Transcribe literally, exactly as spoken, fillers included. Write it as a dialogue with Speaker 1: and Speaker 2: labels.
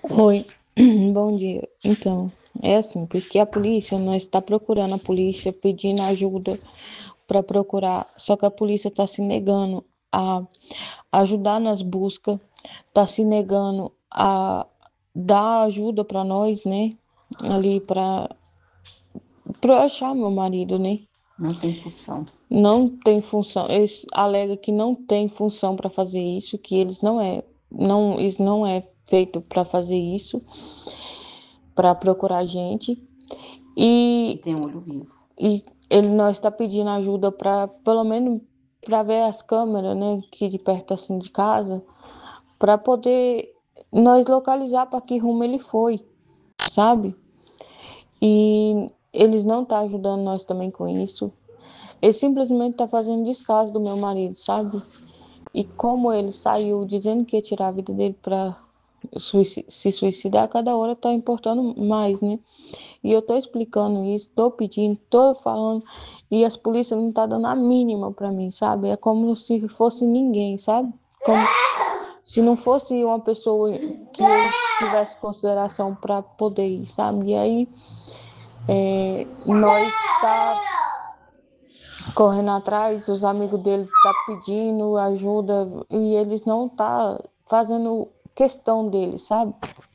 Speaker 1: Oi, bom dia. Então, é assim, porque a polícia, nós está procurando a polícia, pedindo ajuda para procurar, só que a polícia está se negando a ajudar nas buscas, está se negando a dar ajuda para nós, né? Ali para para achar meu marido, né?
Speaker 2: Não tem função.
Speaker 1: Não tem função, eles alegam que não tem função para fazer isso, que eles não é, não, isso não é feito para fazer isso, para procurar a gente.
Speaker 2: E
Speaker 1: E,
Speaker 2: tem um olho vivo.
Speaker 1: e ele nós está pedindo ajuda para, pelo menos, para ver as câmeras, né, aqui de perto assim de casa, para poder nós localizar para que rumo ele foi, sabe? E eles não estão tá ajudando nós também com isso. Ele simplesmente está fazendo descaso do meu marido, sabe? E como ele saiu dizendo que ia tirar a vida dele para se suicidar, cada hora está importando mais, né? E eu tô explicando isso, tô pedindo, tô falando, e as polícias não tá dando a mínima para mim, sabe? É como se fosse ninguém, sabe? Como se não fosse uma pessoa que eles tivessem consideração para poder ir, sabe? E aí é, nós tá correndo atrás, os amigos dele tá pedindo ajuda e eles não tá fazendo questão deles, sabe?